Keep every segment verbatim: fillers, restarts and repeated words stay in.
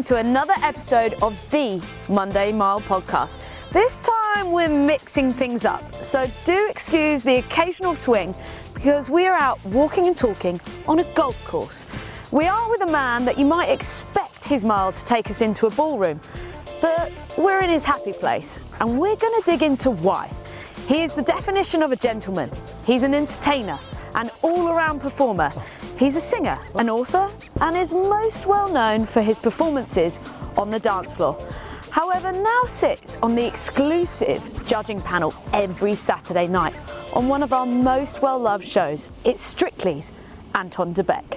listening to another episode of the Monday Mile podcast. This time we're mixing things up, so do excuse the occasional swing because we are out walking and talking on a golf course. We are with a man that you might expect his mile to take us into a ballroom, but we're in his happy place and we're going to dig into why. He is the definition of a gentleman. He's an entertainer, an all-around performer. He's a singer, an author, and is most well known for his performances on the dance floor. However, now sits on the exclusive judging panel every Saturday night on one of our most well-loved shows. It's Strictly's Anton de Beck.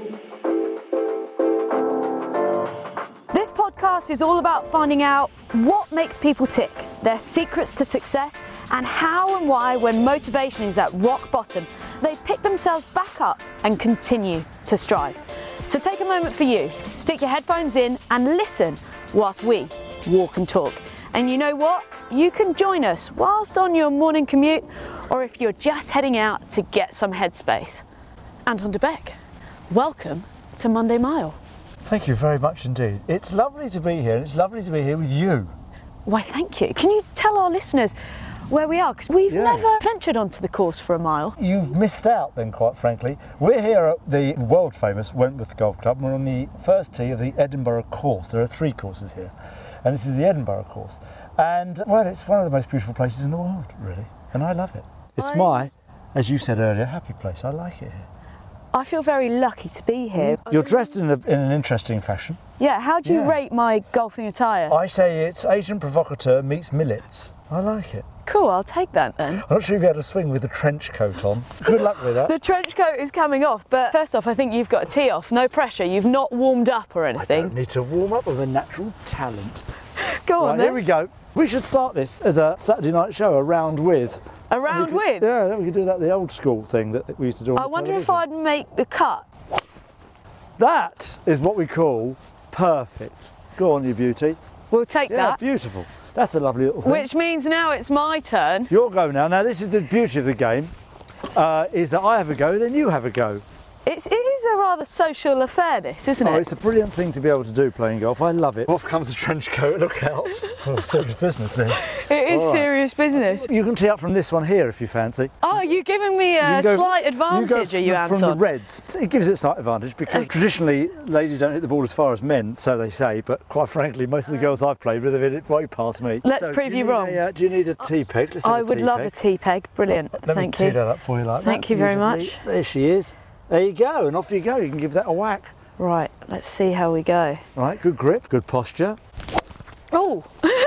This podcast is all about finding out what makes people tick, their secrets to success, and how and why, when motivation is at rock bottom, they pick themselves back up and continue to strive. So take a moment for you, stick your headphones in and listen whilst we walk and talk. And you know what? You can join us whilst on your morning commute or if you're just heading out to get some headspace. Anton de Beck, welcome to Monday Mile. Thank you very much indeed. It's lovely to be here and it's lovely to be here with you. Why, thank you. Can you tell our listeners where we are? Because we've Yeah. never ventured onto the course for a mile. You've missed out then, quite frankly. We're here at the world famous Wentworth Golf Club. We're on the first tee of the Edinburgh course. There are three courses here and this is the Edinburgh course. And well, it's one of the most beautiful places in the world, really. And I love it. It's I- my, as you said earlier, happy place. I like it here. I feel very lucky to be here. You're dressed in, a, in an interesting fashion. Yeah, how do you Yeah. rate my golfing attire? I say it's Asian provocateur meets millets. I like it. Cool, I'll take that then. I'm not sure if you had a swing with the trench coat on. Good luck with that. The trench coat is coming off, but first off, I think you've got a tee off. No pressure, you've not warmed up or I anything. don't need to warm up with a natural talent. Go on Right, then. here we go. We should start this as a Saturday night show, a round with. Around We could- with? Yeah, we could do that the old school thing that we used to do on I the wonder if television. I'd make the cut. That is what we call perfect. Go on, you beauty. We'll take Yeah, that. beautiful. That's a lovely little thing. Which means now it's my turn. Your go now. Now, this is the beauty of the game, uh, is that I have a go, then you have a go. It's, it is a rather social affair, this, isn't Oh, it? it's a brilliant thing to be able to do playing golf. I love it. Off comes the trench coat, look out. Oh, serious business this. It is All right. serious business. You can tee up from this one here if you fancy. Oh, you're giving me a You can go- slight you advantage, go are from, you, the- Anton? from the reds. It gives it a slight advantage because traditionally ladies don't hit the ball as far as men, so they say, but quite frankly, most of the girls I've played with have hit it way past me. Let's So prove do you need wrong. A, uh, do you need a tee peg? Let's have I a would tee love peg. a tea peg. Brilliant. Let Thank me tee you. that up for you like Thank that. you very beautifully. much. There she is. There you go, and off you go. You can give that a whack. Right, let's see how we go. Right, good grip, good posture. Oh,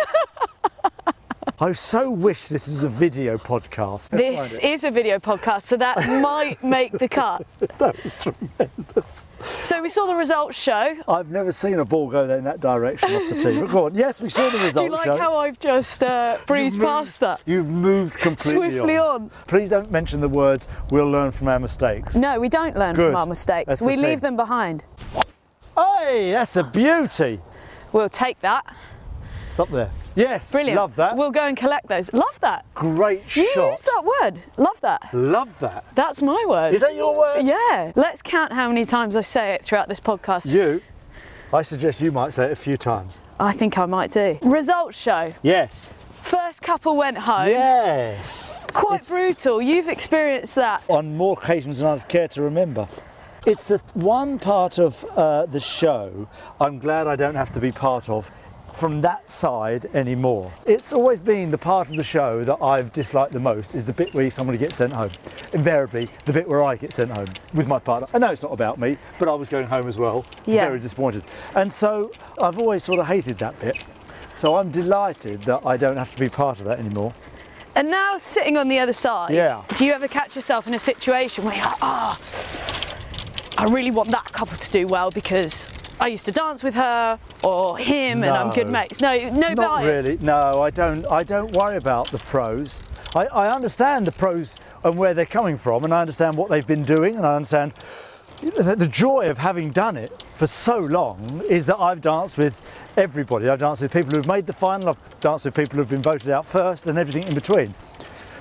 I so wish this is a video podcast. Let's this find is a video podcast, so that might make the cut. it. That was tremendous. So we saw the results show. I've never seen a ball go in that direction off the tee. But go on. Yes, we saw the Do results you like show. how I've just uh, breezed You've moved- past that? You've moved completely Swiftly on. Please don't mention the words, we'll learn from our mistakes. No, we don't learn Good. from our mistakes. That's the We leave thing. them behind. Hey, that's a beauty. We'll take that. Stop there. Yes, Brilliant. love that. We'll go and collect those. Love that. Great You shot. use that word. Love that. Love that. That's my word. Is that your word? Yeah. Let's count how many times I say it throughout this podcast. You, I suggest you might say it a few times. I think I might do. Results show. Yes. First couple went home. Yes. Quite It's brutal. You've experienced that. on more occasions than I'd care to remember. It's the one part of uh, the show I'm glad I don't have to be part of from that side anymore. It's always been the part of the show that I've disliked the most is the bit where somebody gets sent home. Invariably, the bit where I get sent home with my partner. I know it's not about me, but I was going home as well. Yeah. Very disappointed. And so I've always sort of hated that bit. So I'm delighted that I don't have to be part of that anymore. And now sitting on the other side, Yeah. do you ever catch yourself in a situation where you're like, ah, I really want that couple to do well because I used to dance with her or him and I'm good No. mates. No, no Not bias. really. No, I don't. I don't worry about the pros. I, I understand the pros and where they're coming from, and I understand what they've been doing, and I understand the, the joy of having done it for so long is that I've danced with everybody. I've danced with people who've made the final. I've danced with people who've been voted out first, and everything in between.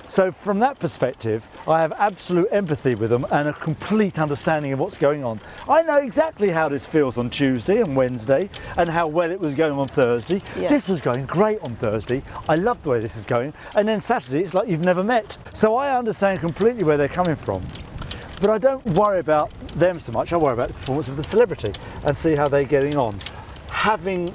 So from that perspective, I have absolute empathy with them and a complete understanding of what's going on. I know exactly how this feels on Tuesday and Wednesday and how well it was going on Thursday. Yeah. This was going great on Thursday. I love the way this is going. And then Saturday, it's like you've never met. So I understand completely where they're coming from. But I don't worry about them so much. I worry about the performance of the celebrity and see how they're getting on. Having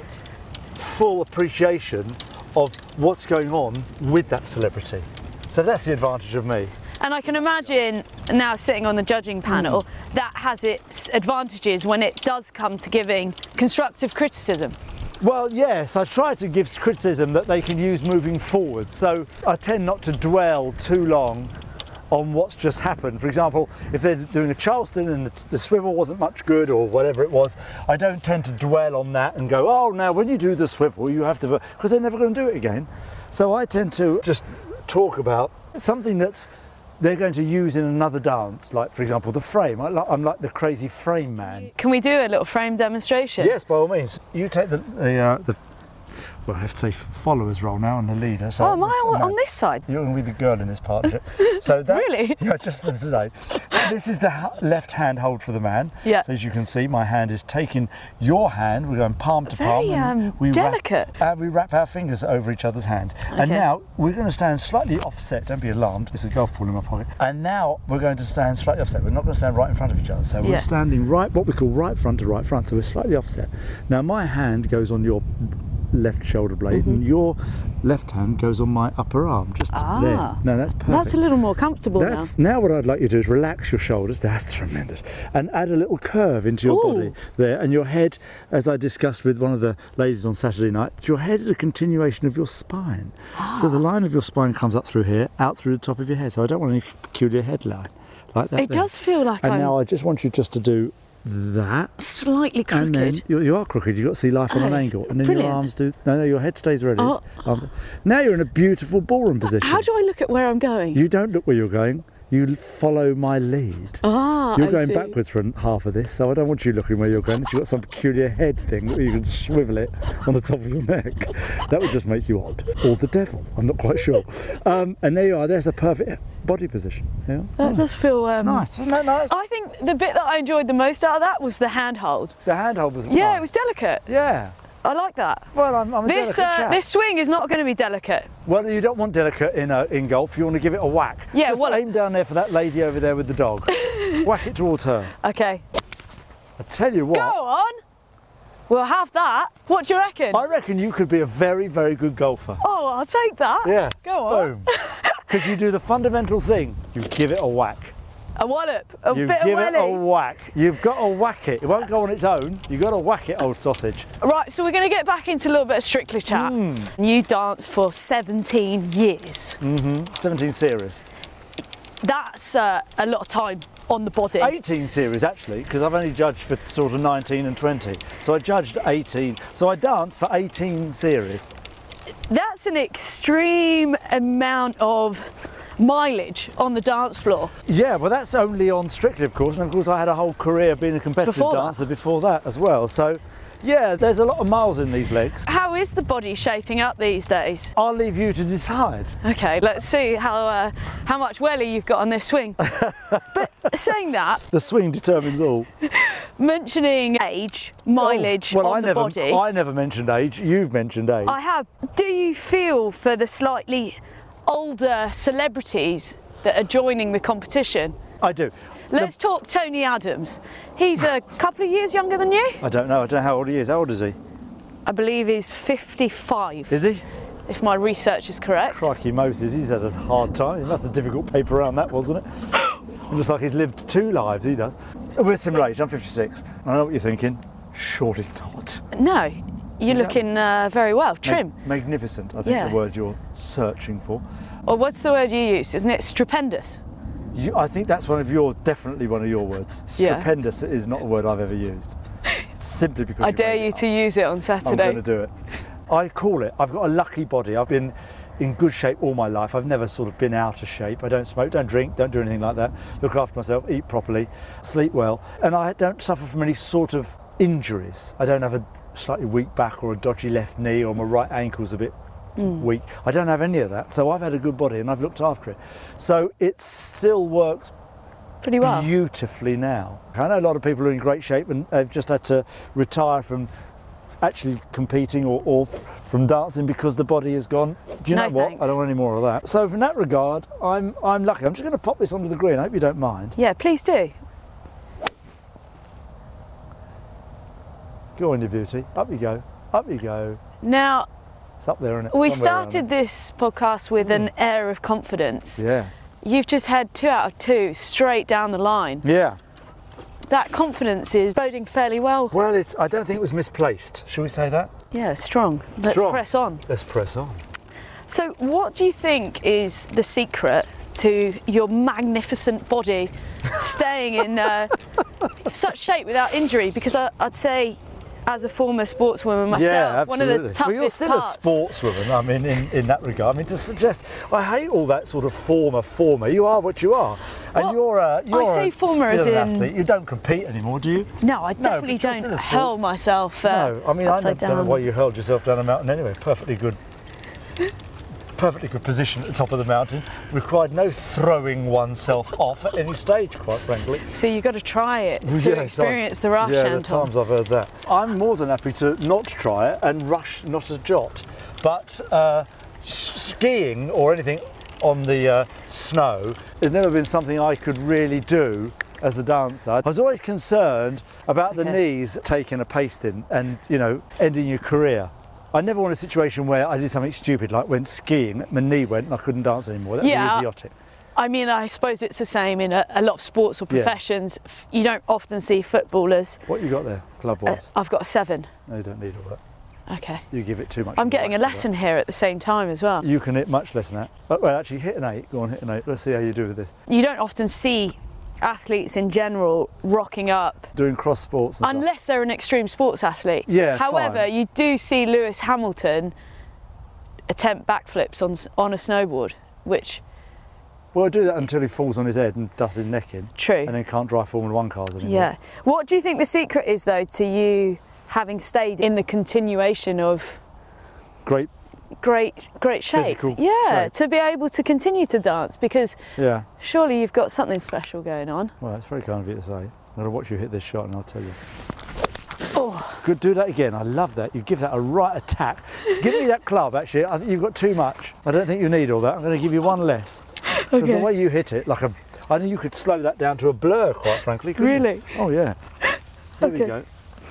full appreciation of what's going on with that celebrity. So that's the advantage of me. And I can imagine now sitting on the judging panel, mm. that has its advantages when it does come to giving constructive criticism. Well, yes, I try to give criticism that they can use moving forward. So I tend not to dwell too long on what's just happened. For example, if they're doing a Charleston and the, the swivel wasn't much good or whatever it was, I don't tend to dwell on that and go, oh, now when you do the swivel, you have to, because they're never going to do it again. So I tend to just talk about something that's they're going to use in another dance, like, for example, the frame. I like, I'm like the crazy frame man. Can we do a little frame demonstration? Yes, by all means. You take the, the, uh, the well, I have to say follower's role now and the leader. So oh, am I on, on this side? You're going to be the girl in this partnership. So that's, really? Yeah, just for today. This is the left hand hold for the man. Yeah. So as you can see, my hand is taking your hand. We're going palm to palm. Very um, we delicate. Wrap, uh, we wrap our fingers over each other's hands. Okay. And now we're going to stand slightly offset. Don't be alarmed. It's a golf ball in my pocket. And now we're going to stand slightly offset. We're not going to stand right in front of each other. So we're yeah. standing right, what we call right front to right front. So we're slightly offset. Now my hand goes on your left shoulder blade, mm-hmm. and your left hand goes on my upper arm, just ah, there. No, that's perfect. That's a little more comfortable that's, now. Now what I'd like you to do is relax your shoulders, that's tremendous, and add a little curve into your Ooh. body there, and your head, as I discussed with one of the ladies on Saturday night, your head is a continuation of your spine. Ah. So the line of your spine comes up through here, out through the top of your head, so I don't want any peculiar headline like that. It there. does feel like and I'm... now I just want you just to do that slightly crooked, and then you, you are crooked. You've got to see life on oh, an angle, and then brilliant. your arms do. No, no, your head stays where it is. Oh. Arms, now you're in a beautiful ballroom position. How do I look at where I'm going? You don't look where you're going. You follow my lead. Ah, you're I going see. backwards for half of this, so I don't want you looking where you're going. You've got some peculiar head thing that you can swivel it on the top of your neck. That would just make you odd, or the devil. I'm not quite sure. Um, and there you are. There's a perfect body position. Yeah, that nice. does feel um, nice. Wasn't that nice? I think the bit that I enjoyed the most out of that was the handhold. The handhold was. Yeah, nice. it was delicate. Yeah. I like that. Well, I'm, I'm a this, delicate uh, chap. This swing is not going to be delicate. Well, you don't want delicate in uh, in golf. You want to give it a whack. Yeah, Just well, aim down there for that lady over there with the dog. Whack it towards her. Okay. I tell you what. Go on. We'll have that. What do you reckon? I reckon you could be a very, very good golfer. Oh, I'll take that. Yeah. Go on. Boom. Because you do the fundamental thing. You give it a whack. A wallop. A you bit give of it welly. a whack. You've got to whack it. It won't go on its own. You've got to whack it, old sausage. Right, so we're going to get back into a little bit of Strictly chat. Mm. You danced for seventeen years. Mm-hmm. seventeen series. That's uh, a lot of time on the body. eighteen series, actually, because I've only judged for sort of nineteen and twenty. So I judged eighteen. So I danced for eighteen series. That's an extreme amount of mileage on the dance floor. Yeah, well, that's only on Strictly, of course, and of course I had a whole career being a competitive Before dancer that. before that as well. So, yeah, there's a lot of miles in these legs. How is the body shaping up these days? I'll leave you to decide. Okay, let's see how uh, how much welly you've got on this swing. But saying that, The swing determines all. mentioning age, mileage Oh, well, on I the never, body. I never mentioned age. You've mentioned age. I have. Do you feel for the slightly older celebrities that are joining the competition? I do. Let's The- talk Tony Adams. He's a couple of years younger than you. I don't know. I don't know how old he is. How old is he? I believe he's fifty-five, Is he? if my research is correct. Crikey Moses, he's had a hard time. That's a difficult paper around that, wasn't it? It looks like he's lived two lives, he does. We're similar age, I'm fifty-six. I know what you're thinking. Surely not. No, you're Is that- looking uh, very well. Trim. Mag- magnificent, I think Yeah. the word you're searching for. Or what's the word you used? Isn't it stupendous? You, I think that's one of your, definitely one of your words. Yeah. Stupendous is not a word I've ever used. Simply because I you dare made it you up. to use it on I'm Saturday. going to do it. I call it, I've got a lucky body. I've been in good shape all my life. I've never sort of been out of shape. I don't smoke, don't drink, don't do anything like that. Look after myself, eat properly, sleep well. And I don't suffer from any sort of injuries. I don't have a slightly weak back or a dodgy left knee, or my right ankle's a bit mm. week. I don't have any of that, so I've had a good body and I've looked after it. So it still works pretty well, beautifully now. I know a lot of people are in great shape and they've just had to retire from actually competing or, or from dancing because the body has gone, do you no know what, thanks. I don't want any more of that. So from that regard, I'm I'm lucky. I'm just going to pop this onto the green, I hope you don't mind. Yeah, please do. Go on, you beauty, up you go, up you go. Now, it's up there, isn't it? we Somewhere around started there. this podcast with mm. an air of confidence. Yeah. You've just had two out of two straight down the line. Yeah. That confidence is boding fairly well. Well, it's, I don't think it was misplaced. Shall we say that? Yeah, strong. Let's strong. press on. Let's press on. So what do you think is the secret to your magnificent body staying in uh, such shape without injury? Because I, I'd say, as a former sportswoman myself, yeah, one of the toughest well, you're still parts. a sportswoman, I mean, in, in that regard. I mean, to suggest, I hate all that sort of former, former. You are what you are. And well, you're a, you're I say a, former still as an in... athlete. You don't compete anymore, do you? No, I definitely no, don't hurl myself uh, No, I mean, I don't, down. don't know why you hurled yourself down a mountain anyway. Perfectly good. Perfectly good position at the top of the mountain, required no throwing oneself off at any stage, quite frankly. So you've got to try it to yes, experience I've, the rush, yeah, Anton. the times I've heard that. I'm more than happy to not try it and rush not a jot, but uh, skiing or anything on the uh, snow has never been something I could really do as a dancer. I was always concerned about okay. the knees taking a pasting and, you know, ending your career. I never want a situation where I did something stupid, like went skiing, my knee went and I couldn't dance anymore. That would yeah, be idiotic. I mean, I suppose it's the same in a, a lot of sports or professions. Yeah. You don't often see footballers. What you got there, club-wise? Uh, I've got a seven. No, you don't need all that. Okay. You give it too much. I'm getting a lesson here at the same time as well. You can hit much less than that. Well, actually, hit an eight. Go on, hit an eight. Let's see how you do with this. You don't often see athletes in general rocking up doing cross sports and unless stuff. They're an extreme sports athlete. Yeah, however, fine. You do see Lewis Hamilton attempt backflips on on a snowboard, which well, he'll do that until he falls on his head and dusts his neck in. True. And then can't drive Formula One cars anymore. Yeah. What do you think the secret is, though, to you having stayed in the continuation of great great great shape? Physical yeah, shape. To be able to continue to dance, because yeah. surely you've got something special going on. Well, it's very kind of you to say. I'm going to watch you hit this shot and I'll tell you. Oh. Good, do that again. I love that. You give that a right attack. Give me that club, actually. I think you've got too much. I don't think you need all that. I'm going to give you one less. Because okay. the way you hit it, like a, I think you could slow that down to a blur, quite frankly. Really? You? Oh, yeah. There okay. we go.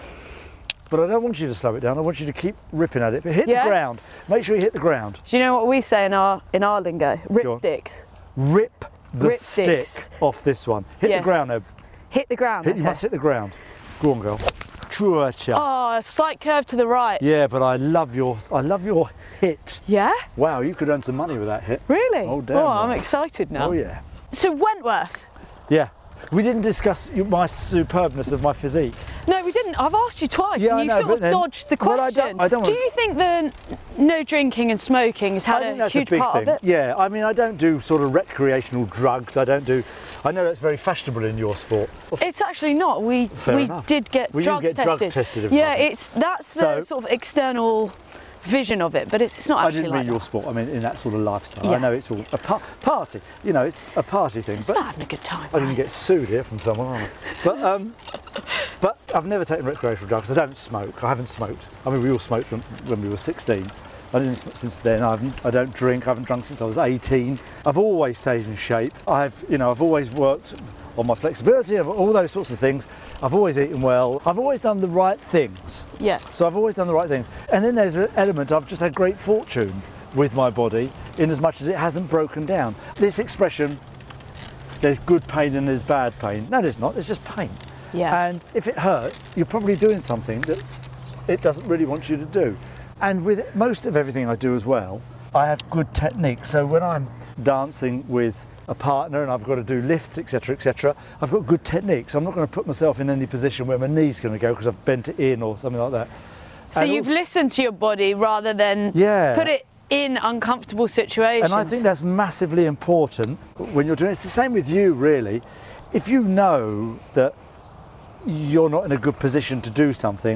But I don't want you to slow it down. I want you to keep ripping at it. But hit yeah? the ground. Make sure you hit the ground. Do you know what we say in our in our lingo? Rip sticks. Rip the Rip stick sticks. off this one. Hit yeah. the ground, though. Hit the ground. Hit, okay. You must hit the ground. Go on, girl. Chua-cha. Oh, a slight curve to the right. Yeah, but I love your I love your hit. Yeah? Wow, you could earn some money with that hit. Really? Oh, damn. Oh, right. I'm excited now. Oh, yeah. So Wentworth. Yeah. We didn't discuss my superbness of my physique. No, we didn't. I've asked you twice yeah, and I you know, sort of then, dodged the well, question. I don't, I don't do want you think that no drinking and smoking has had I think a that's huge a big part thing. of it? Yeah, I mean, I don't do sort of recreational drugs. I don't do. I know that's very fashionable in your sport. It's actually not. We Fair we enough. did get well, drugs you get tested. Drug tested yeah, it's that's the so, sort of external vision of it, but it's, it's not actually I didn't like mean your that. sport. I mean in that sort of lifestyle. Yeah. I know it's all a par- party. You know, it's a party thing. It's but not having a good time. I didn't right? get sued here from someone. Am I? But um, but I've never taken recreational drugs. I don't smoke. I haven't smoked. I mean, we all smoked when, when we were sixteen. I didn't smoke since then. I haven't. I don't drink. I haven't drunk since I was eighteen. I've always stayed in shape. I've, you know, I've always worked on my flexibility and all those sorts of things. I've always eaten well. I've always done the right things. Yeah. So I've always done the right things. And then there's an element, I've just had great fortune with my body in as much as it hasn't broken down. This expression, there's good pain and there's bad pain. No, there's not, there's just pain. Yeah. And if it hurts, you're probably doing something that it doesn't really want you to do. And with most of everything I do as well, I have good technique. So when I'm dancing with a partner and I've got to do lifts, et cetera, et cetera, I've got good technique. So I'm not going to put myself in any position where my knee's going to go because I've bent it in or something like that. So and you've also, listened to your body rather than yeah. put it in uncomfortable situations. And I think that's massively important when you're doing it. It's the same with you, really. If you know that you're not in a good position to do something,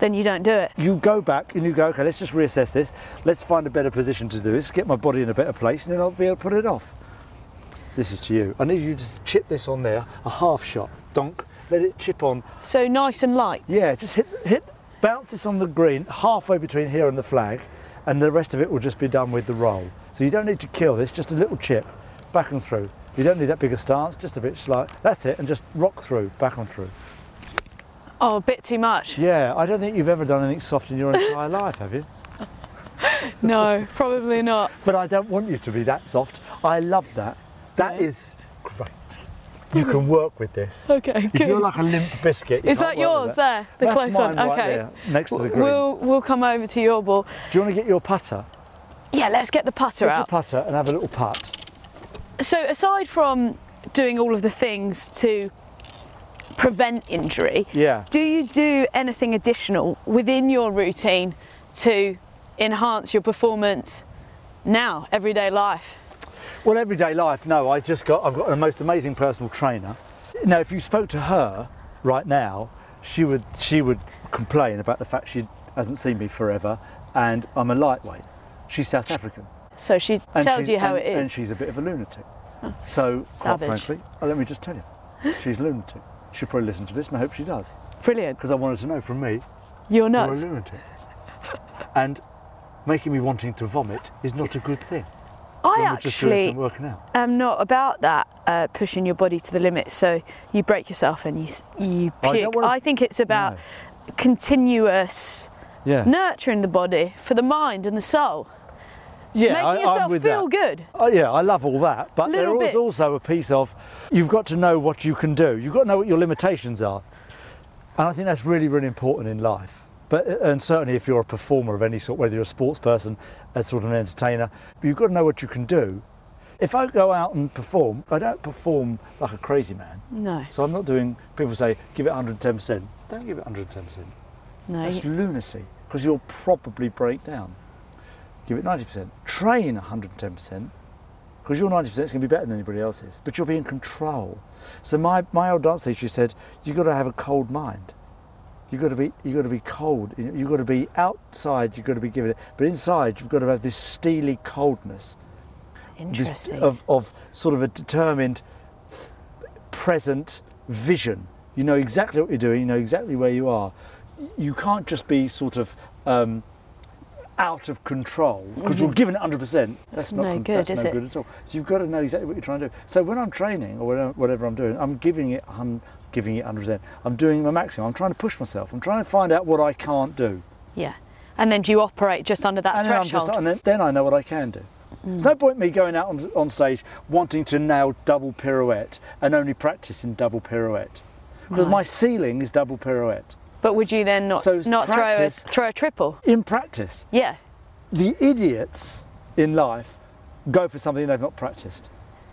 then you don't do it. You go back and you go, okay, let's just reassess this. Let's find a better position to do this, get my body in a better place, and then I'll be able to put it off. This is to you. I need you to just chip this on there, a half shot, donk, let it chip on. So nice and light. Yeah, just hit, hit, bounce this on the green, halfway between here and the flag, and the rest of it will just be done with the roll. So you don't need to kill this, just a little chip, back and through. You don't need that bigger stance, just a bit slight. That's it, and just rock through, back and through. Oh, a bit too much. Yeah, I don't think you've ever done anything soft in your entire life, have you? No, probably not. But I don't want you to be that soft. I love that. That Yeah. is great. You can work with this. Okay, If you're good. like a limp biscuit, you Is can't that work with yours that. there? The That's close mine one? right Okay. there, next to the green. We'll, we'll come over to your ball. Do you want to get your putter? Yeah, let's get the putter Get your out. putter and have a little putt. So aside from doing all of the things to prevent injury, Yeah. do you do anything additional within your routine to enhance your performance now, everyday life? Well, everyday life, no. I just got, I've got the most amazing personal trainer. Now, if you spoke to her right now, she would, she would complain about the fact she hasn't seen me forever, and I'm a lightweight. She's South African. So she And tells she's- you how and, it is. And she's a bit of a lunatic. So, savage. quite frankly, uh, let me just tell you, she's a lunatic. She'll probably listen to this, and I hope she does. Brilliant. Because I wanted to know from me, You're you're nuts. a lunatic. And making me wanting to vomit is not a good thing. I when we're just doing actually some working out. am not about that, uh, pushing your body to the limit so you break yourself and you s- you I don't puke. wanna- I think it's about continuous Yeah. nurturing the body for the mind and the soul. Yeah, Making I, I'm yourself with feel that. good. Oh, yeah, I love all that, but Little there is bits. also a piece of you've got to know what you can do. You've got to know what your limitations are, and I think that's really, really important in life. But and certainly if you're a performer of any sort, whether you're a sports person, a sort of an entertainer, you've got to know what you can do. If I go out and perform, I don't perform like a crazy man. No, So I'm not doing. People say give it one hundred ten percent. Don't give it one hundred ten percent. no. That's you- lunacy, because you'll probably break down. Give it ninety percent. Train one hundred ten percent, because your ninety percent is going to be better than anybody else's, but you'll be in control. So my, my old dance teacher said, you've got to have a cold mind. You've got to be, you've got to be cold. You've got to be outside, you've got to be giving it, but inside you've got to have this steely coldness. This- Interesting. Of, of sort of a determined, f- present vision. You know exactly what you're doing, you know exactly where you are. You can't just be sort of um, out of control because you're giving it one hundred percent. That's not no con- good, that's is no it? good at all. So you've got to know exactly what you're trying to do. So when I'm training or whatever, whatever I'm doing, I'm giving it, I'm giving it one hundred percent. I'm doing my maximum. I'm trying to push myself. I'm trying to find out what I can't do. Yeah. And then do you operate just under that And then, I'm threshold? just, and then, then I know what I can do. There's no point me going out on, on stage wanting to nail double pirouette and only practicing double pirouette. Because No. my ceiling is double pirouette. But would you then not, So not throw a, practice- throw a triple? In practice, Yeah. the idiots in life go for something they've not practiced.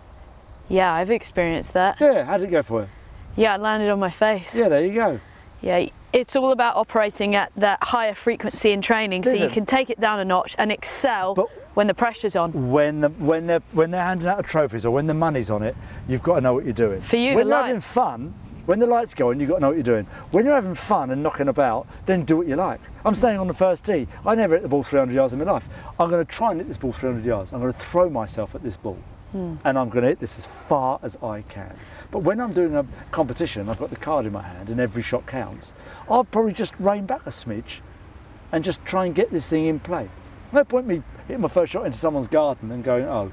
Yeah, I've experienced that. Yeah, how did it go for you? Yeah, I landed on my face. Yeah, there you go. Yeah, it's all about operating at that higher frequency in training so you Listen. can take it down a notch and excel But- when the pressure's on. When, the, when, they're, when they're handing out trophies or when the money's on it, you've got to know what you're doing. For you, when the you're having lights. fun, when the lights go on, you've got to know what you're doing. When you're having fun and knocking about, then do what you like. I'm staying on the first tee. I never hit the ball three hundred yards in my life. I'm going to try and hit this ball three hundred yards. I'm going to throw myself at this ball. Hmm. And I'm going to hit this as far as I can. But when I'm doing a competition, I've got the card in my hand and every shot counts, I'll probably just rein back a smidge and just try and get this thing in play. No point me hitting my first shot into someone's garden and going, oh.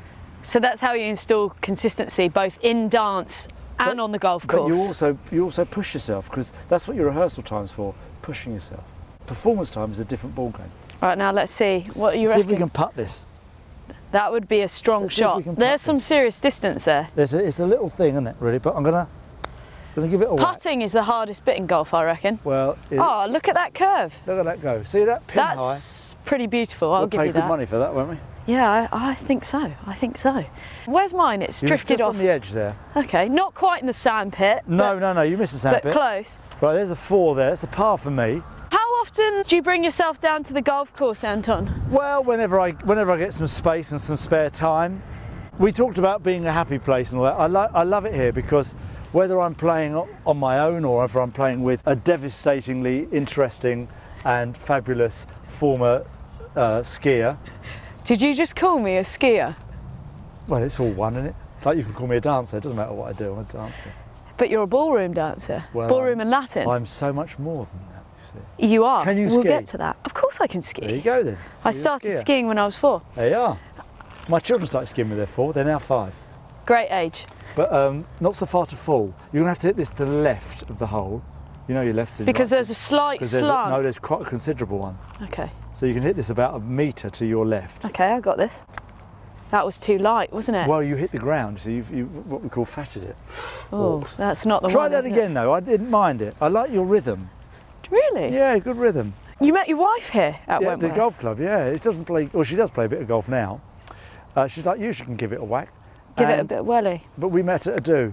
So that's how you install consistency both in dance and But- on the golf But course. you also, you also push yourself, because that's what your rehearsal time's for, pushing yourself. Performance time is a different ball game. Right, now let's see. What are you See reckon? if we can putt this. That would be a strong Let's see if we shot. can putt There's some this. serious distance there. There's a, it's a little thing, isn't it, really? But I'm gonna, gonna give it a whack. Putting is the hardest bit in golf, I reckon. Well, it, Oh, look at that curve. look at that go. See that pin high? That's pretty beautiful. I'll We'll give pay you good that. money for that, won't we? Yeah, I, I think so. I think so. Where's mine? It's You're drifted just off. on the edge there. Okay, not quite in the sand pit. No, no, no. You missed the sand but, bit. but close. Right, there's a four there. It's a par for me. How often do you bring yourself down to the golf course, Anton? Well, whenever I whenever I get some space and some spare time. We talked about being a happy place and all that. I, lo- I love it here because Whether I'm playing o- on my own or whether I'm playing with a devastatingly interesting and fabulous former uh, skier. Did you just call me a skier? Well, it's all one, isn't it? Like you can call me a dancer, it doesn't matter what I do, I'm a dancer. But you're a ballroom dancer. Well, ballroom I'm, and Latin. I'm so much more than that, you see. You are. Can you We'll ski? get to that. Of course I can ski. There you go then. I So you're a started skier. skiing when I was four. There you are. My children started skiing when they're four, they're now five. Great age. But um, not so far to fall. You're going to have to hit this to the left of the hole. You know your left and Because right. there's a slight 'Cause there's a- slant. no, there's quite a considerable one. Okay. So you can hit this about a metre to your left. Okay, I got this. That was too light, wasn't it? Well, you hit the ground, so you've you, what we call fatted it. oh, walks. that's not the Try one. that is it? again though, I didn't mind it. I like your rhythm. Really? Yeah, good rhythm. You met your wife here at Yeah, Wentworth? the golf club, yeah. It doesn't play, well, she does play a bit of golf now. Uh, she's like you, she can give it a whack. Give it a And- bit of welly. But we met at a do.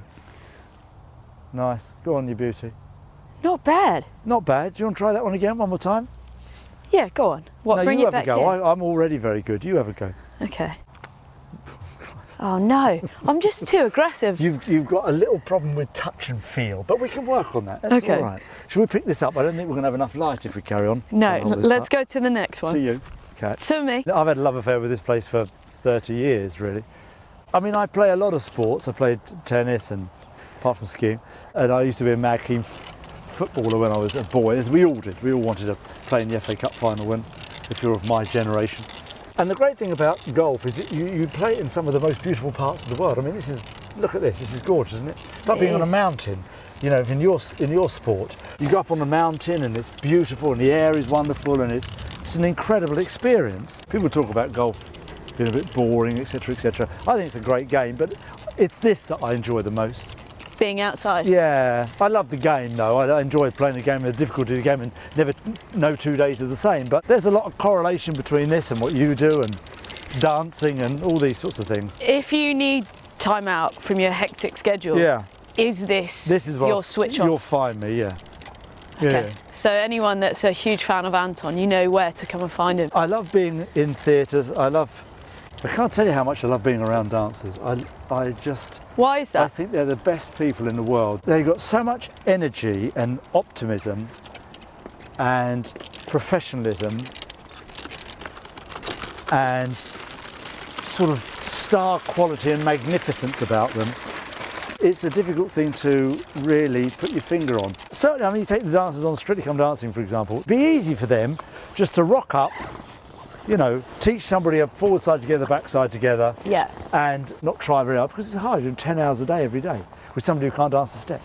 Nice. Go on, you beauty. Not bad. Not bad. Do you want to try that one again, one more time? Yeah, go on. What, no, bring you it have a back go. here? I, I'm already very good. You have a go. Okay. Oh no, I'm just too aggressive. You've, you've got a little problem with touch and feel, but we can work on that. That's Okay. all right. Should we pick this up? I don't think we're going to have enough light if we carry on. No, Trying to hold this let's up. go to the next To one. you, Kat. To me. I've had a love affair with this place for thirty years, really. I mean, I play a lot of sports. I played tennis and apart from skiing, and I used to be a mad keen f- footballer when I was a boy, as we all did. We all wanted to play in the F A Cup final when, if you're of my generation. And the great thing about golf is that you, you play it in some of the most beautiful parts of the world. I mean, this is, look at this, this is gorgeous, isn't it? It's like It being on a is. mountain. You know, in your, in your sport, you go up on the mountain and it's beautiful and the air is wonderful and it's, it's an incredible experience. People talk about golf being a bit boring, et cetera, et cetera. I think it's a great game, but it's this that I enjoy the most. Being outside. Yeah, I love the game though. I I enjoy playing the game and the difficulty of the game, and never, no two days are the same. But there's a lot of correlation between this and what you do and dancing and all these sorts of things. If you need time out from your hectic schedule, Yeah, is this, this is what your switch on? You'll find me, yeah. Yeah. Okay. So anyone that's a huge fan of Anton, you know where to come and find him. I love being in theatres. I love, I can't tell you how much I love being around dancers. I, I just, Why is I that? think they're the best people in the world. They've got so much energy and optimism and professionalism and sort of star quality and magnificence about them. It's a difficult thing to really put your finger on. Certainly, I mean, you take the dancers on Strictly Come Dancing, for example. It'd be easy for them just to rock up, you know, teach somebody a forward side together, back side together, Yeah. and not try very hard, because it's hard, you're doing ten hours a day every day with somebody who can't dance a step.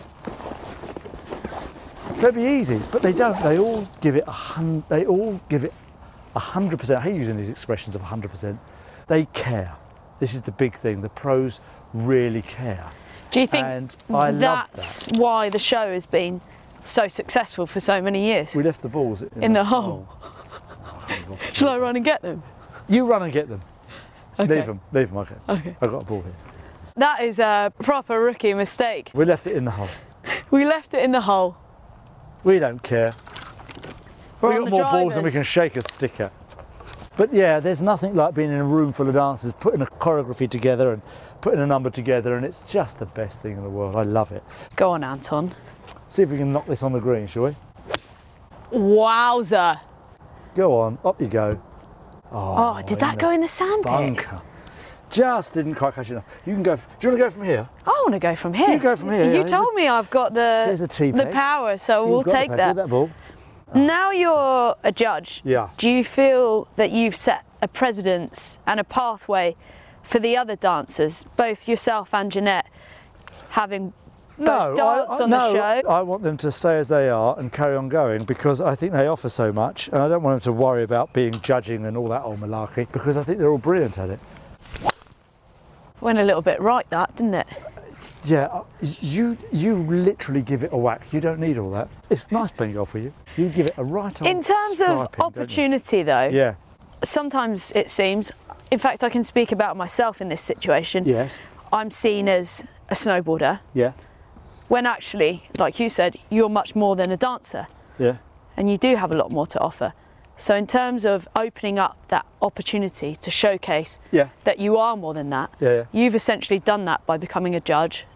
So it'd be easy, but they don't. They all give it a hun- They all give it a hundred percent. I hate using these expressions of a hundred percent. They care. This is the big thing. The pros really care. Do you think And I love that's why the show has been so successful for so many years? We left the balls in, In the hole. Shall I run and get them? You run and get them. Okay. Leave them. Leave them. Okay. Okay. I've got a ball here. That is a proper rookie mistake. We left it in the hole. We left it in the hole. We don't care. We're We've on got the more balls than we drivers. can shake a stick at. But yeah, there's nothing like being in a room full of dancers, putting a choreography together and putting a number together, and it's just the best thing in the world. I love it. Go on, Anton. See if we can knock this on the green, shall we? Wowzer. Go on, up you go. Oh, did that in go the in the sand pit? bunker? Just didn't quite catch enough. You can go. F- Do you want to go from here? I want to go from here. You go from here, You yeah, there's told me I've got the there's a tee the peg. power, so You've we'll got the take peg. that. Get that ball. Now you're a judge. Yeah. Do you feel that you've set a precedence and a pathway for the other dancers, both yourself and Jeanette, having No, both danced I, I, on no, the show? I want them to stay as they are and carry on going, because I think they offer so much, and I don't want them to worry about being judging and all that old malarkey, because I think they're all brilliant at it. Went a little bit right, that, didn't it? Yeah, uh, you you literally give it a whack. You don't need all that. It's nice playing golf with you. You give it a right on. In terms of striping, don't you? opportunity, though, Yeah. sometimes it seems, in fact, I can speak about myself in this situation. Yes. I'm seen as a snowboarder, Yeah. when actually, like you said, you're much more than a dancer, Yeah. and you do have a lot more to offer. So in terms of opening up that opportunity to showcase Yeah. that you are more than that, Yeah. Yeah. you've essentially done that by becoming a judge,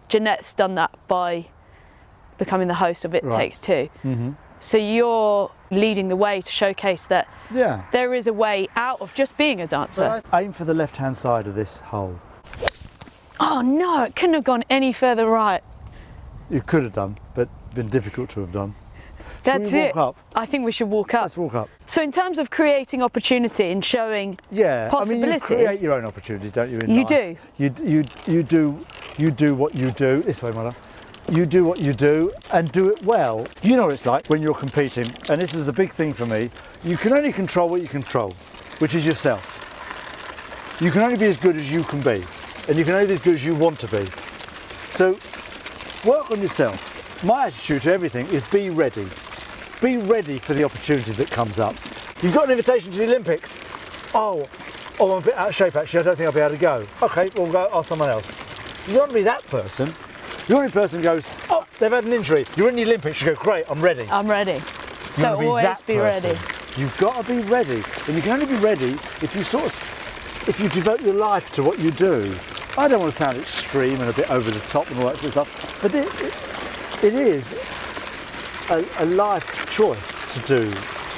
Jeanette's done that by becoming the host of It Right. Takes Two. Mm-hmm. So you're leading the way to showcase that Yeah. there is a way out of just being a dancer. So I aim for the left-hand side of this hole. Oh no, it couldn't have gone any further right. You could have done, but been difficult to have done. That's Should we it. walk up? I think we should walk up. Let's walk up. So in terms of creating opportunity and showing, Yeah, I mean, you Possibility. create your own opportunities, don't you? In You life? do. You d- you you do you do what you do. This way, mother. You do what you do and do it well. You know what it's like when you're competing, and this is a big thing for me. You can only control what you control, which is yourself. You can only be as good as you can be, and you can only be as good as you want to be. So work on yourself. My attitude to everything is be ready. Be ready for the opportunity that comes up. You've got an invitation to the Olympics. Oh, oh, I'm a bit out of shape actually, I don't think I'll be able to go. Okay, we'll go ask someone else. You don't want to be that person. The only person goes, oh, they've had an injury. You're in the Olympics, you go, great, I'm ready. I'm ready. You So wanna be always that be person. ready. You've got to be ready. And you can only be ready if you sort of, if you devote your life to what you do. I don't want to sound extreme and a bit over the top and all that sort of stuff, but it, it, it is a, a life choice to do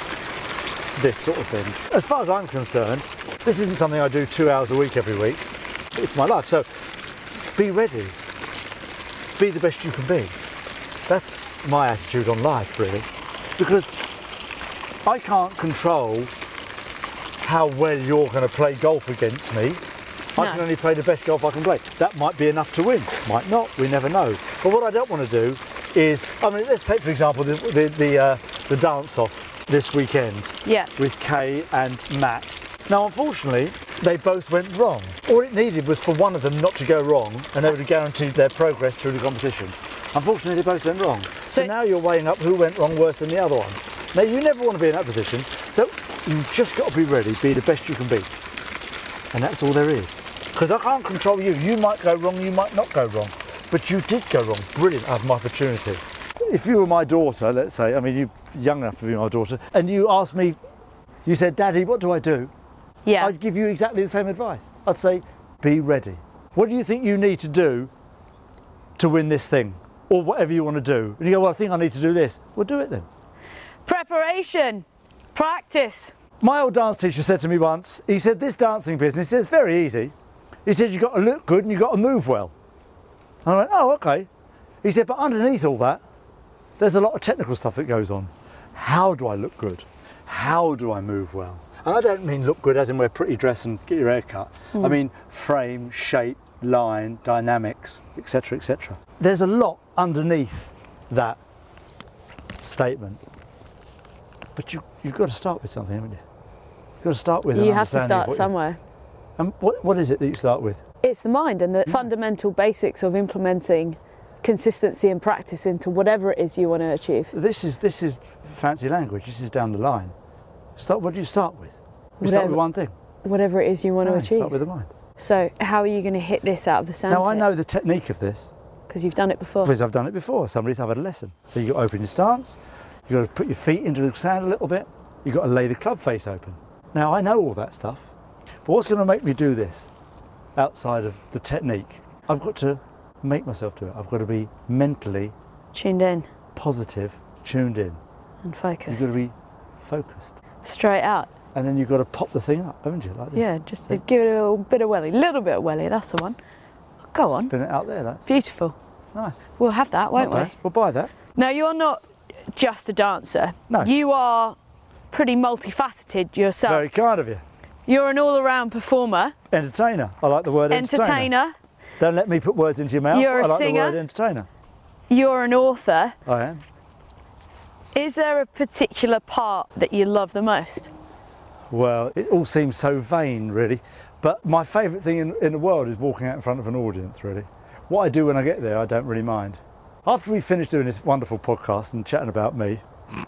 this sort of thing. As far as I'm concerned, this isn't something I do two hours a week every week. It's my life. So be ready. Be the best you can be. That's my attitude on life, really. Because I can't control how well you're going to play golf against me. I No. can only play the best golf I can play. That might be enough to win, might not, we never know. But what I don't want to do is, I mean, let's take for example the, the, the, uh, the dance-off this weekend Yeah. with Kay and Matt. Now, unfortunately, they both went wrong. All it needed was for one of them not to go wrong, and they would have guaranteed their progress through the competition. Unfortunately, they both went wrong. So, So- now you're weighing up who went wrong worse than the other one. Now, you never want to be in that position, so you've just got to be ready, be the best you can be. And that's all there is. Because I can't control you. You might go wrong, you might not go wrong. But you did go wrong. Brilliant, I have my opportunity. If you were my daughter, let's say, I mean, you're young enough to be my daughter, and you asked me, you said, Daddy, what do I do? Yeah. I'd give you exactly the same advice. I'd say, be ready. What do you think you need to do to win this thing? Or whatever you want to do. And you go, well, I think I need to do this. Well, do it then. Preparation. Practice. My old dance teacher said to me once, he said, this dancing business is very easy. He said, you've got to look good and you've got to move well. And I went, oh, okay. He said, but underneath all that, there's a lot of technical stuff that goes on. How do I look good? How do I move well? And I don't mean look good as in wear pretty dress and get your hair cut. Mm. I mean frame, shape, line, dynamics, et cetera, et cetera. There's a lot underneath that statement. But you, you've got to start with something, haven't you? You've got to start with an You have to understanding of start what you- somewhere. And what, what is it that you start with? It's the mind and the fundamental basics of implementing consistency and practice into whatever it is you want to achieve. This is this is fancy language. This is down the line. Start. What do you start with? You start Whatever- with one thing. Whatever it is you want No, to you achieve. Start with the mind. So how are you going to hit this out of the sand? Now I know the technique of this because you've done it before. because I've done it before. Somebody's I've had a lesson. So you got to open your stance. You got to put your feet into the sand a little bit. You got to lay the club face open. Now I know all that stuff, but what's going to make me do this outside of the technique? I've got to make myself do it. I've got to be mentally Tuned in positive, tuned in. and You've focused. got to be focused. Straight out. And then you've got to pop the thing up, haven't you? Like this. Yeah, just See? give it a little bit of welly. Little bit of welly, that's the one. Go on. Spin it out there, that's Beautiful. nice. We'll have that, won't Not we? bad. We'll buy that. Now, you're not just a dancer. No. You are pretty multifaceted yourself. Very kind of you. You're an all-around performer, Entertainer. I like the word entertainer. entertainer. Don't let me put words into your mouth. You're I a like singer. the word entertainer. You're an author. I am. Is there a particular part that you love the most? Well, it all seems so vain, really. But my favourite thing in, in the world is walking out in front of an audience, really. What I do when I get there, I don't really mind. After we finish doing this wonderful podcast and chatting about me,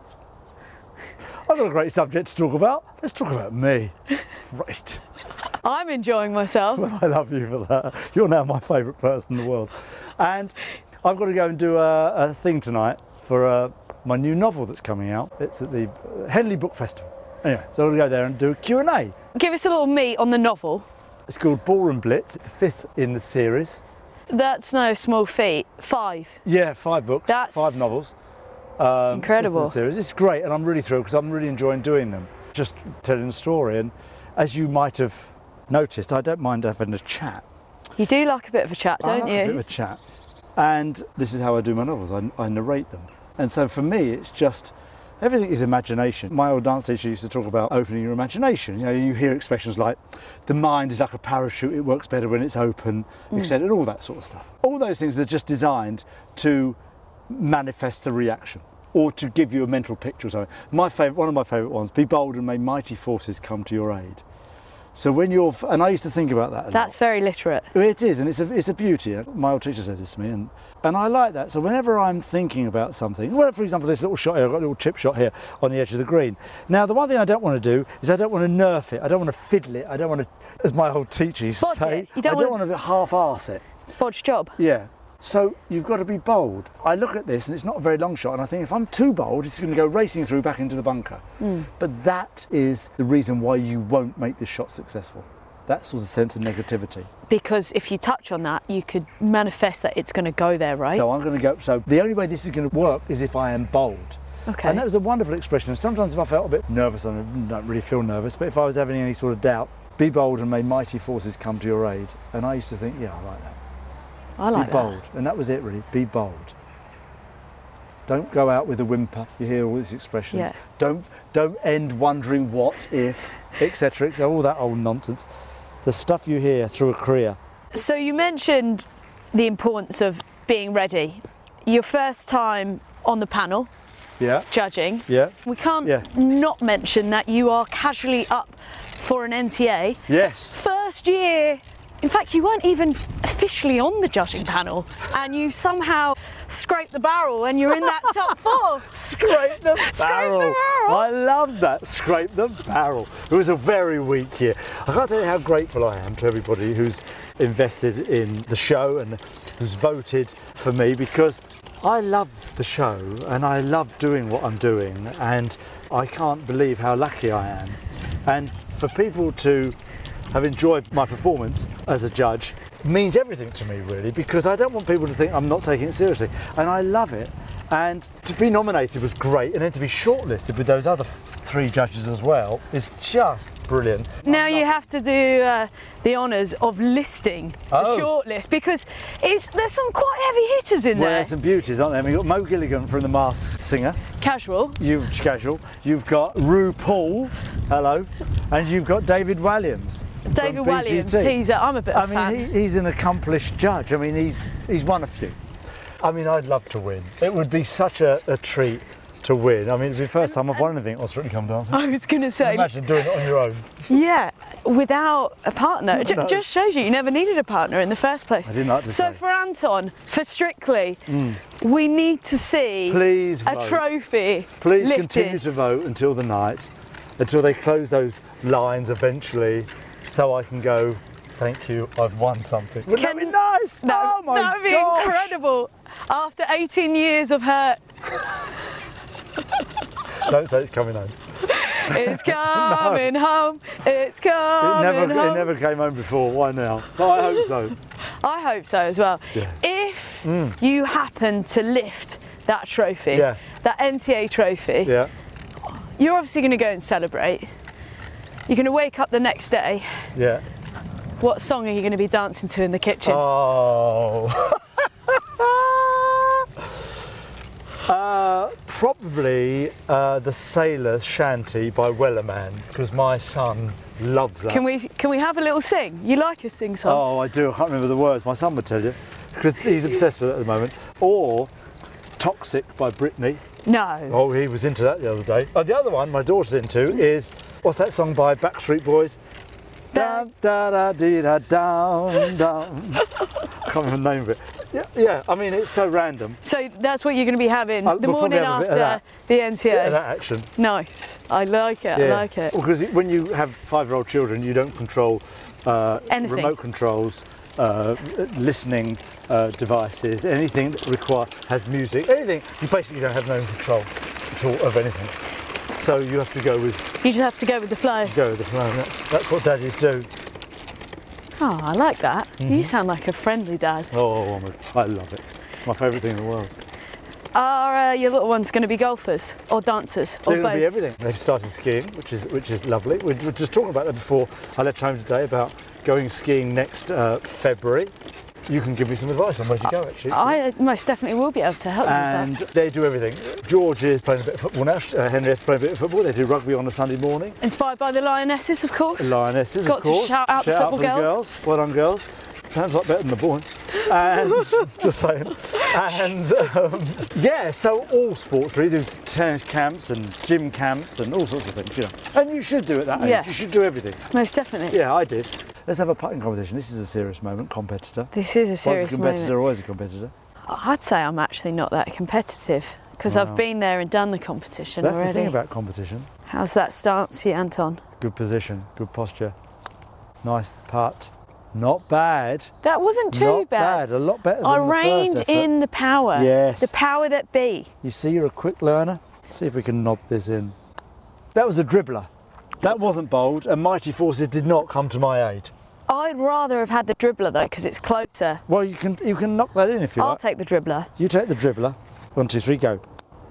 I've got a great subject to talk about. Let's talk about me. Right. I'm enjoying myself. Well, I love you for that. You're now my favourite person in the world. And I've got to go and do a, a thing tonight for uh, my new novel that's coming out. It's at the Henley Book Festival. Anyway, so I'm going to go there and do a Q and A. Give us a little meat on the novel. It's called Ballroom Blitz. It's the fifth in the series. That's no small feat. Five. Yeah, five books, That's five novels. Um, incredible. It's, series. It's great, and I'm really thrilled because I'm really enjoying doing them. Just telling the story, and as you might have noticed, I don't mind having a chat. You do like a bit of a chat, I don't like you? a bit of a chat, and this is how I do my novels. I, I narrate them, and so for me, it's just everything is imagination. My old dance teacher used to talk about opening your imagination. You know, you hear expressions like the mind is like a parachute; it works better when it's open, Mm. et cetera, and all that sort of stuff. All those things are just designed to manifest a reaction or to give you a mental picture or something. My favourite, one of my favourite ones: be bold and may mighty forces come to your aid. So when you're, and I used to think about that a That's lot. very literate. It is, and it's a, it's a beauty. My old teacher said this to me, and, and I like that. So whenever I'm thinking about something, well, for example, this little shot here, I've got a little chip shot here on the edge of the green. Now, the one thing I don't want to do is I don't want to nerf it. I don't want to fiddle it. I don't want to, as my old teacher used to Bodge say, it. You don't I don't want want to half-arse it. Bodge job. Yeah. So you've got to be bold. I look at this and it's not a very long shot, and I think if I'm too bold, it's going to go racing through back into the bunker. Mm. But that is the reason why you won't make this shot successful. That sort of sense of negativity. Because if you touch on that, you could manifest that it's going to go there, right? So I'm going to go. So the only way this is going to work is if I am bold. Okay. And that was a wonderful expression. And sometimes if I felt a bit nervous, I don't really feel nervous, but if I was having any sort of doubt, be bold and may mighty forces come to your aid. And I used to think, yeah, I like that. I like be that. bold. And that was it really. Be bold. Don't go out with a whimper. You hear all these expressions. Yeah. Don't don't end wondering what if, et cetera, et cetera, all that old nonsense. The stuff you hear through a career. So you mentioned the importance of being ready. Your first time on the panel, Yeah. judging. Yeah. We can't Yeah. not mention that you are casually up for an N T A. Yes. First year, in fact, you weren't even officially on the judging panel, and you somehow scraped the barrel and you're in that top four. Scrape the Scrape the barrel. barrel. I love that. Scrape the barrel. It was a very weak year. I can't tell you how grateful I am to everybody who's invested in the show and who's voted for me, because I love the show and I love doing what I'm doing, and I can't believe how lucky I am. And for people to have enjoyed my performance as a judge means everything to me, really, because I don't want people to think I'm not taking it seriously, and I love it. And to be nominated was great, and then to be shortlisted with those other f- three judges as well is just brilliant. Now you have to do uh, the honours of listing Oh. the shortlist, because it's, there's some quite heavy hitters in Well, there. there's some beauties, aren't there? We've got Mo Gilligan from The Masked Singer, Casual. you've Casual, you've got RuPaul, hello, and you've got David Williams. from David B G Williams, T. he's a, I'm a bit I of a mean, fan. he, he's an accomplished judge. I mean, he's he's won a few. I mean, I'd love to win. It would be such a, a treat to win. I mean, it'd be the first time I've won anything on Strictly Come Dancing. I was going to say, Imagine doing it on your own. yeah, without a partner. It ju- No. just shows you you never needed a partner in the first place. I didn't like to So say. for Anton, for Strictly, we need to see Please a vote. trophy Please lifted. continue to vote until the night, until they close those lines eventually, so I can go, thank you, I've won something. Wouldn't Can- that be nice? That, oh my that would be gosh. incredible. After eighteen years of hurt, Don't say it's coming home. it's coming home. It's It coming never, home. it never came home before. Why now? But I hope so. I hope so as well. Yeah. If you happen to lift that trophy, Yeah. that N T A trophy, Yeah. you're obviously going to go and celebrate. You're going to wake up the next day. Yeah. What song are you going to be dancing to in the kitchen? Oh. uh, probably uh, the Sailor's Shanty by Wellerman, because my son loves that. Can we can we have a little sing? You like a sing song? Oh, I do. I can't remember the words. My son would tell you, because he's obsessed with it at the moment. Or Toxic by Britney. No. Oh, he was into that the other day. Oh, the other one my daughter's into is, what's that song by Backstreet Boys? Da da da dee da down down. I can't remember the name of it. Yeah, yeah. I mean, it's so random. So that's what you're going to be having Uh, the we'll probably morning have a bit of after that. the N T A. Bit of that action. Nice. I like it. I like it. Because when you have five-year-old children, you don't control uh, Anything. remote controls, uh, listening uh, devices, anything that require has music, anything. You basically don't have no control at all of anything. So you have to go with You just have to go with the flow. go with the flow. That's that's what daddies do. Oh, I like that. Mm-hmm. You sound like a friendly dad. Oh, I'm a, I love it. It's my favourite thing in the world. Are uh, your little ones going to be golfers or dancers or They're both? going to be everything. They've started skiing, which is which is lovely. We were just talking about that before I left home today, about going skiing next uh, February. You can give me some advice on where to go, actually. I most definitely will be able to help and you with that. they do everything. George is playing a bit of football now. Uh, Henriette's playing a bit of football. They do rugby on a Sunday morning. Inspired by the Lionesses, of course. Lionesses, Got of course. to shout out the shout football out for girls. The girls. Well done, girls. Sounds like better than the boys. And just saying. And um, yeah, so all sports really do tennis camps and gym camps and all sorts of things, you know. And you should do it that age. Yeah. You should do everything. Most definitely. Yeah, I did. Let's have a putting competition. This is a serious moment, competitor. This is a Once serious a competitor, moment. always a competitor. I'd say I'm actually not that competitive because Wow. I've been there and done the competition That's already. the thing about competition. How's that stance for you, Anton? Good position, good posture, nice putt. Not bad. That wasn't too Not bad. bad. A lot better than I the first reined effort. in the power. Yes. The power that be. You see, you're a quick learner. See if we can knob this in. That was a dribbler. That wasn't bold, and Mighty Forces did not come to my aid. I'd rather have had the dribbler though because it's closer. Well, you can you can knock that in if you I'll like. take the dribbler. You take the dribbler. One, two, three, go.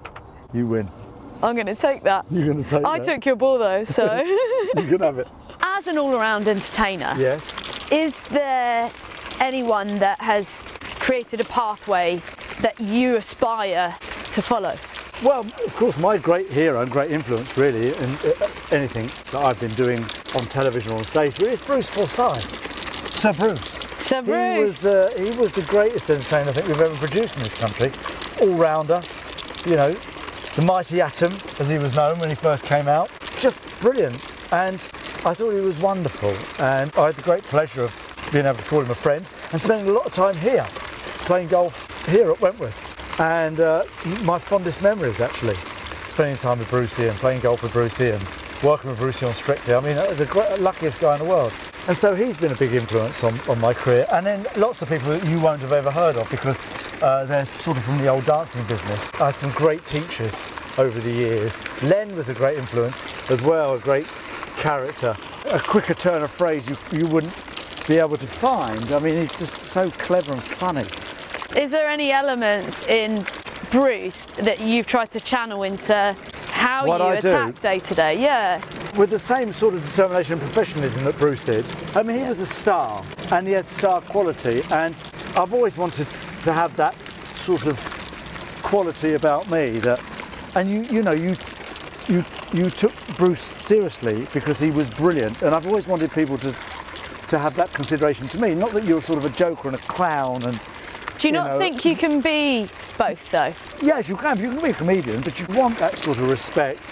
You win. I'm going to take that. You're going to take I that. took your ball though, so. You can have it. As an all-around entertainer, Yes. is there anyone that has created a pathway that you aspire to follow? Well, of course, my great hero and great influence, really, in uh, anything that I've been doing on television or on stage, really, is Bruce Forsyth. Sir Bruce. Sir He Bruce. was, uh, he was the greatest entertainer I think we've ever produced in this country. All-rounder, you know, the mighty Atom, as he was known when he first came out. Just brilliant. And I thought he was wonderful. And I had the great pleasure of being able to call him a friend and spending a lot of time here, playing golf here at Wentworth. And uh, my fondest memories, actually, spending time with Brucey and playing golf with Brucey and working with Brucey on Strictly. I mean, uh, the great, luckiest guy in the world. And so he's been a big influence on, on my career. And then lots of people that you won't have ever heard of because uh, they're sort of from the old dancing business. I had some great teachers over the years. Len was a great influence as well, a great character. A quicker turn of phrase you, you wouldn't be able to find. I mean, he's just so clever and funny. Is there any elements in Bruce that you've tried to channel into how What you I do? attack day to day? Yeah. With the same sort of determination and professionalism that Bruce did. I mean, he was a star and he had star quality, and I've always wanted to have that sort of quality about me. That, and you, you know, you, you, you took Bruce seriously because he was brilliant, and I've always wanted people to, to have that consideration to me. Not that you're sort of a joker and a clown and. Do you, You not know- think you can be both though? Yes, you can. You can be a comedian, but you want that sort of respect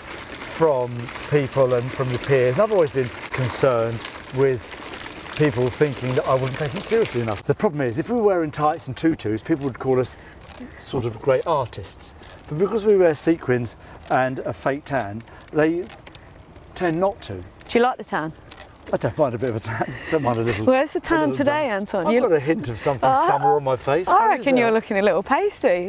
from people and from your peers. And I've always been concerned with people thinking that I wasn't taking it seriously enough. The problem is, if we were wearing tights and tutus, people would call us sort of great artists. But because we wear sequins and a fake tan, they tend not to. Do you like the tan? I don't mind a bit of a tan. Don't mind a little. Where's the a tan little today, dust. Anton? I've You- got a hint of something Uh, summer on my face. I What is reckon you're that? looking a little pasty.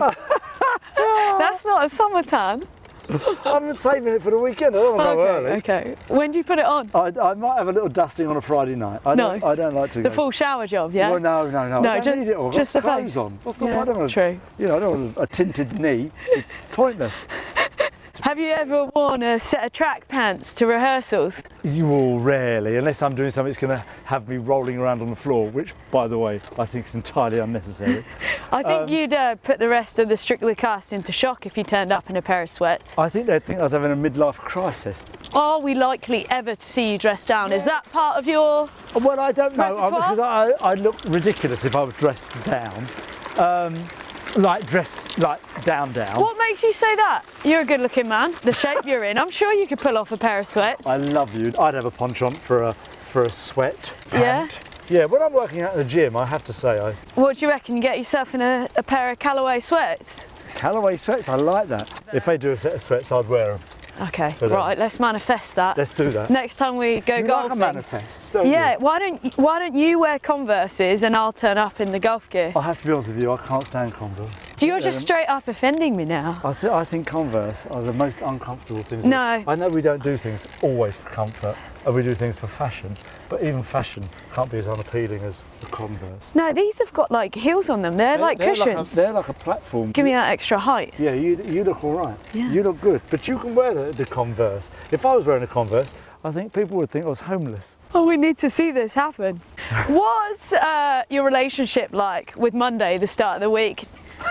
That's not a summer tan. I'm saving it for the weekend. I don't want to go Okay, early. okay. When do you put it on? I, I might have a little dusting on a Friday night. I No. don't, I don't like to The go. full shower job, yeah? Well, no, no, no. No, I don't ju- need it all. I've just got the clothes face. on. What's the Yeah, I don't want true. You know, I don't want a tinted knee. It's pointless. Have you ever worn a set of track pants to rehearsals? You will rarely, unless I'm doing something that's going to have me rolling around on the floor, which, by the way, I think is entirely unnecessary. I think Um, you'd uh, put the rest of the Strictly cast into shock if you turned up in a pair of sweats. I think they'd think I was having a midlife crisis. Are we likely ever to see you dressed down? Is that part of your... Well, I don't know, uh, Repertoire? because I, I look ridiculous if I was dressed down. Um, like, dressed, like, down, down. What makes you say that? You're a good looking man. The shape you're in. I'm sure you could pull off a pair of sweats. I love you. I'd have a penchant for a for a sweat Yeah? pant. Yeah, when I'm working out in the gym, I have to say, I What do you reckon? You get yourself in a, a pair of Callaway sweats? Callaway sweats, I like that. If they do a set of sweats, I'd wear them. Okay, For them. right, let's manifest that. Let's do that. Next time we go You like a golfing. manifest, don't Yeah, you? why don't why don't you wear Converses and I'll turn up in the golf gear? I have to be honest with you, I can't stand Converse. You're just um, straight up offending me now. I, th- I think Converse are the most uncomfortable things. No. I know we don't do things always for comfort, and we do things for fashion, but even fashion can't be as unappealing as the Converse. No, these have got like heels on them. They're, like they're cushions. Like a, they're like a platform. Give me that extra height. Yeah, you, you look all right. Yeah. You look good, but you can wear the, the Converse. If I was wearing a Converse, I think people would think I was homeless. Oh, we need to see this happen. What's uh, your relationship like with Monday, the start of the week?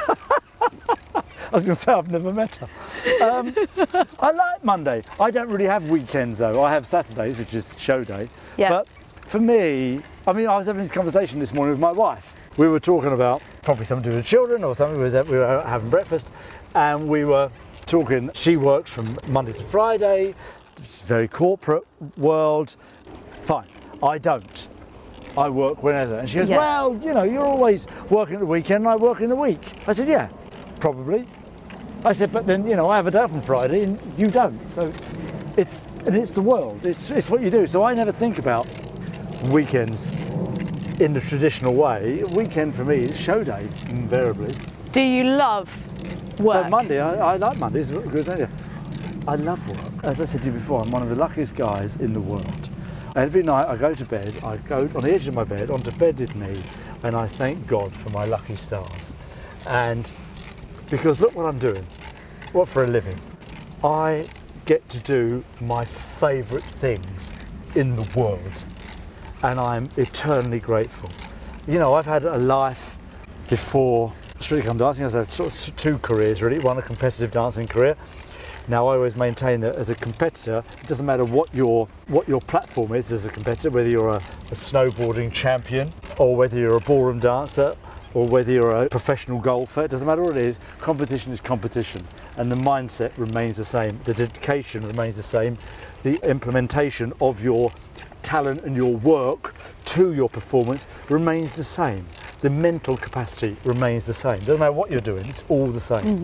I was going to say I've never met her. Um, I like Monday. I don't really have weekends though. I have Saturdays, which is show day. Yeah. But for me, I mean, I was having this conversation this morning with my wife. We were talking about probably something to do with children or something. We were, we were having breakfast, and we were talking. She works from Monday to Friday. It's a very corporate world. Fine. I don't. I work whenever. And she goes, Yeah. well, you know, you're always working at the weekend and I work in the week. I said, yeah, probably. I said, but then, you know, I have a day off on Friday and you don't. So it's, and it's the world. It's, it's what you do. So I never think about weekends in the traditional way. Weekend for me is show day, invariably. Do you love work? So Monday, I, I like Mondays. Good idea. I love work. As I said to you before, I'm one of the luckiest guys in the world. Every night I go to bed, I go on the edge of my bed, onto bended knee, and I thank God for my lucky stars. And because look what I'm doing, what for a living. I get to do my favourite things in the world, and I'm eternally grateful. You know, I've had a life before Strictly Come Dancing. I've had sort of two careers really, one a competitive dancing career. Now I always maintain that as a competitor, it doesn't matter what your what your platform is as a competitor, whether you're a, a snowboarding champion or whether you're a ballroom dancer or whether you're a professional golfer, it doesn't matter what it is, competition is competition. And the mindset remains the same, the dedication remains the same, the implementation of your talent and your work to your performance remains the same. The mental capacity remains the same. Doesn't matter what you're doing, it's all the same. Mm-hmm.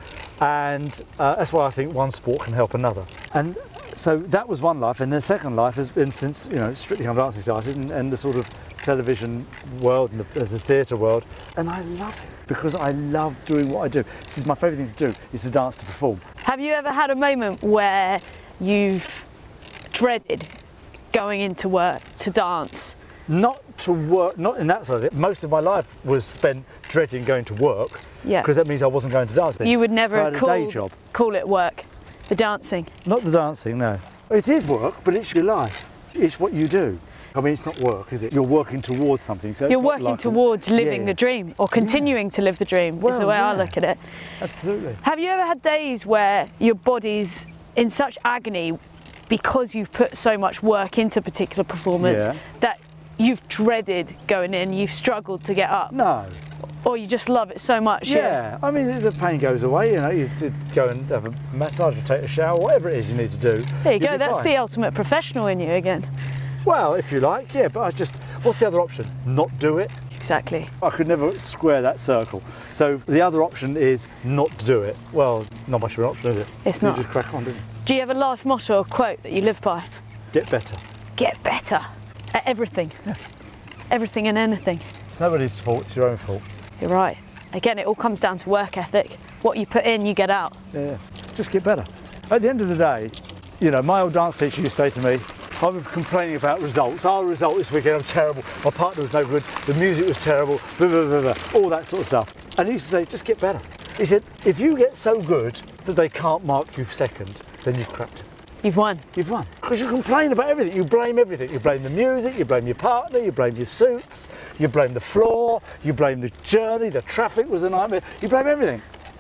And uh, that's why I think one sport can help another. And so that was one life, and the second life has been since, you know, Strictly Come Dancing started, and, and the sort of television world and the, the theatre world, and I love it because I love doing what I do. This is my favourite thing to do, is to dance, to perform. Have you ever had a moment where you've dreaded going into work to dance? Not to work, not in that side of it. Most of my life was spent dreading going to work. Yeah. Because that means I wasn't going to dancing. You would never I had a call, day job. call it work, the dancing. Not the dancing, no. It is work, but it's your life. It's what you do. I mean, it's not work, is it? You're working towards something. So You're it's not working like towards a, living yeah. the dream, or continuing yeah. to live the dream, well, is the way yeah. I look at it. Absolutely. Have you ever had days where your body's in such agony because you've put so much work into a particular performance yeah. that you've dreaded going in, you've struggled to get up? No. Or you just love it so much? Yeah, yeah? I mean, the pain goes away, you know, you go and have a massage or take a shower, whatever it is you need to do. There you go, be that's fine. the ultimate professional in you again. Well, if you like, yeah, but I just, what's the other option? Not do it? Exactly. I could never square that circle. So the other option is not to do it. Well, not much of an option, is it? It's you not. just crack on, don't you? Do you have a life motto or quote that you live by? Get better. Get better at everything. Yeah. Everything and anything. It's nobody's fault, it's your own fault. You're right. Again, it all comes down to work ethic. What you put in, you get out. Yeah, yeah. Just get better. At the end of the day, you know, my old dance teacher used to say to me, I was complaining about results. Our result this weekend was terrible. My partner was no good. The music was terrible. Blah, blah, blah, blah, all that sort of stuff. And he used to say, just get better. He said, if you get so good that they can't mark you second, then you've cracked it. You've won. You've won. Because you complain about everything. You blame everything. You blame the music, you blame your partner, you blame your suits, you blame the floor, you blame the journey, the traffic was a nightmare. You blame everything.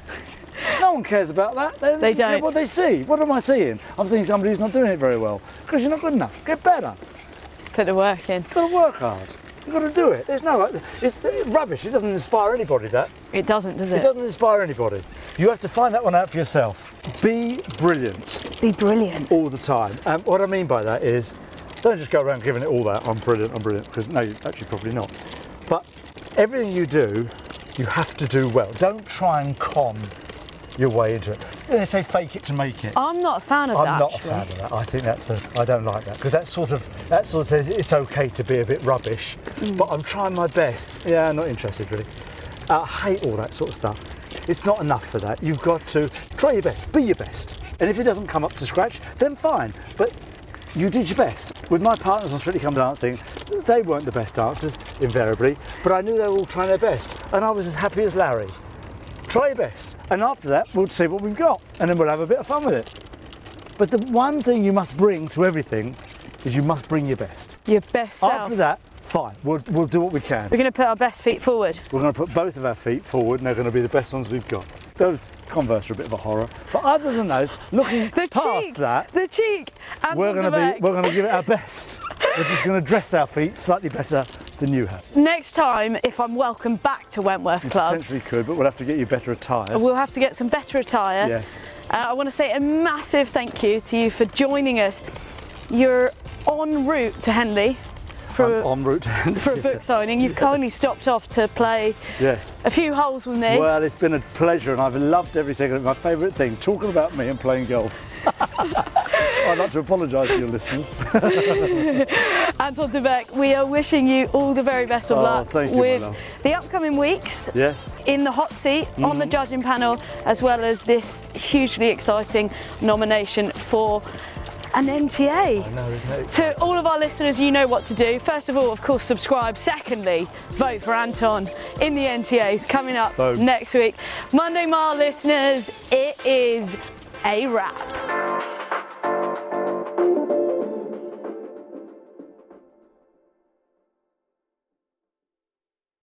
No one cares about that. They, They don't. What they see. What am I seeing? I'm seeing somebody who's not doing it very well. Because you're not good enough. Get better. Put the work in. You've got to work hard. You've got to do it. There's no, it's, it's rubbish. It doesn't inspire anybody, that. It doesn't, does it? It doesn't inspire anybody. You have to find that one out for yourself. Be brilliant. Be brilliant. All the time. And what I mean by that is, don't just go around giving it all that, I'm brilliant, I'm brilliant, because no, you're actually probably not. But everything you do, you have to do well. Don't try and con your way into it. They say fake it to make it. I'm not a fan of I'm that. not actually. a fan of that. I think that's a, I don't like that, because that sort of, that sort of says it's okay to be a bit rubbish, mm. but I'm trying my best. Yeah, I'm not interested really. I hate all that sort of stuff. it's not enough for that. You've got to try your best, be your best. And if it doesn't come up to scratch, then fine. But you did your best. With my partners on Strictly Come Dancing, they weren't the best dancers, invariably, but I knew they were all trying their best. And I was as happy as Larry. Try your best. And after that, we'll see what we've got. And then we'll have a bit of fun with it. But the one thing you must bring to everything is you must bring your best. Your best self. After that, fine, we'll, we'll do what we can. We're going to put our best feet forward. We're going to put both of our feet forward and they're going to be the best ones we've got. Those Converse are a bit of a horror. But other than those, looking the past cheek, that, the cheek, Anton we're going to Debeck. be, we're going to give it our best. We're just going to dress our feet slightly better than you have. Next time, if I'm welcome back to Wentworth You Club, potentially could, but we'll have to get you better attire. we'll have to get some better attire. Yes. Uh, I want to say a massive thank you to you for joining us. You're en route to Henley for, I'm en route to Henley. for a book signing. You've kindly stopped off to play Yes. a few holes with me. Well, it's been a pleasure and I've loved every second of it. My favourite thing, talking about me and playing golf. I'd like to apologise to your listeners. Anton Debeck, we are wishing you all the very best of Oh, luck thank you, my with love. the upcoming weeks Yes. in the hot seat, mm-hmm. on the judging panel, as well as this hugely exciting nomination for an N T A. I know, isn't it? To all of our listeners, you know what to do. First of all, of course, subscribe. Secondly, vote for Anton in the N T As coming up Boom. next week. Monday Mile listeners, it is a wrap.